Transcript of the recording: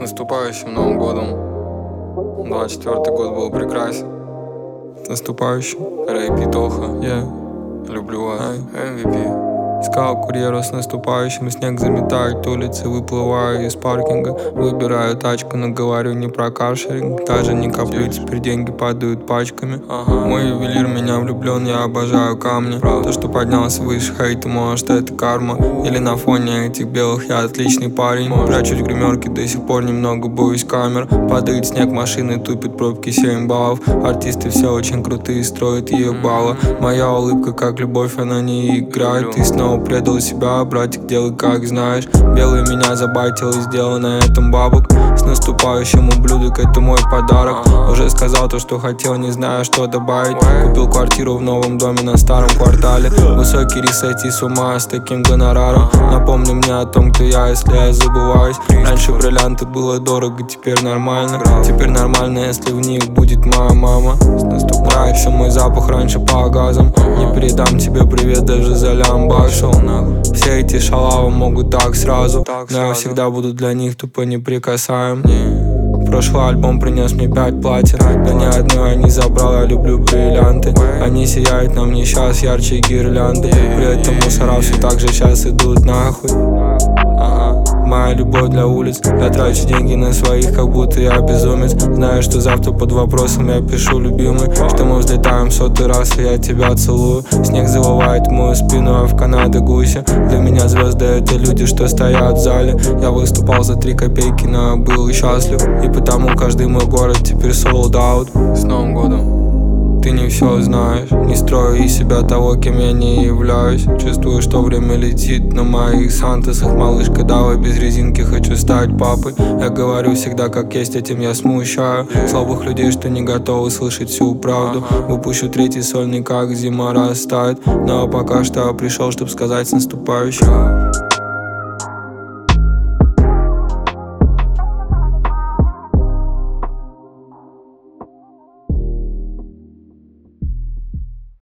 наступающим Новым годом. 24-й год был прекрасен. С наступающим. Рэйп и Тоха. Люблю вас. MVP. Сказал курьеру с наступающим. Снег заметает улицы, выплываю из паркинга. Выбираю тачку, но говорю не про каршеринг. Даже не коплю, теперь деньги падают пачками. Мой ювелир меня влюблен, я обожаю камни. То, что поднялся выше хейта, может это карма. Или на фоне этих белых я отличный парень. Прячусь в гримерке, до сих пор немного боюсь камер. Падает снег, машины тупит, пробки 7 баллов. Артисты все очень крутые, строят ебало. Моя улыбка как любовь, она не играет. Ты снова предал себя, братик, делай как знаешь. Белый меня забайтил и сделал на этом бабок. С наступающим, ублюдок, это мой подарок. Уже сказал то, что хотел, не знаю, что добавить. Купил квартиру в новом доме на старом квартале. Высокий риск, сойти с ума с таким гонораром. Напомни мне о том, кто я, если я забываюсь. Раньше бриллианты было дорого, теперь нормально. Теперь нравится, если в них будет моя мама. Нравится мой запах раньше по газам. Не передам тебе привет даже за лямбак. Все эти шалавы могут так сразу, но я всегда буду для них тупо неприкасаем. Прошлый альбом принес мне 5 платьев, но ни одной я не забрал, я люблю бриллианты. Они сияют на мне сейчас ярче гирлянды. При этом мусора все так же сейчас идут нахуй. Моя любовь для улиц. Я трачу деньги на своих, как будто я безумец. Знаю, что завтра под вопросом я пишу, любимый, что мы взлетаем 100-й раз, и я тебя целую. Снег завывает в мою спину, а в Канаде гуся. Для меня звезды — это люди, что стоят в зале. Я выступал за 3 копейки, но я был счастлив. И потому каждый мой город теперь sold out. С Новым годом. Ты не все знаешь, не строю из себя того, кем я не являюсь. Чувствую, что время летит на моих сантосах. Малышка, давай без резинки, хочу стать папой. Я говорю всегда как есть, этим я смущаю слабых людей, что не готовы слышать всю правду. Выпущу 3-й сольник, как зима растает. Но пока что я пришел, чтобы сказать с наступающим.